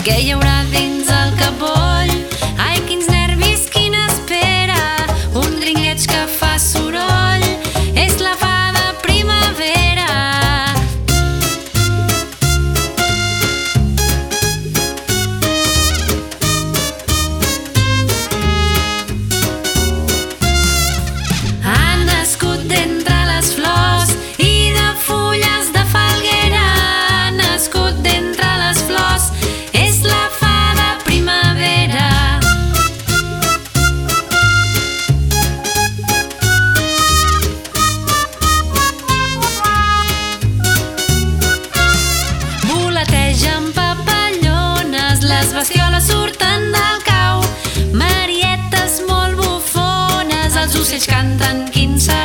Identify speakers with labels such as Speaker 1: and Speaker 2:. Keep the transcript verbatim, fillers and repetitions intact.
Speaker 1: Què hi haurà dins el capoll? Ai, quins nervis, quina espera. Un dringueig que fa soroll. És la fada primavera. Ha nascut d'entre les flors i de fulles de falguera. Ha nascut d'entre les flors. És la fada primavera. Voletegen papallones, les bestioles surten del cau. Marietes molt bufones, els ocells canten quin serà.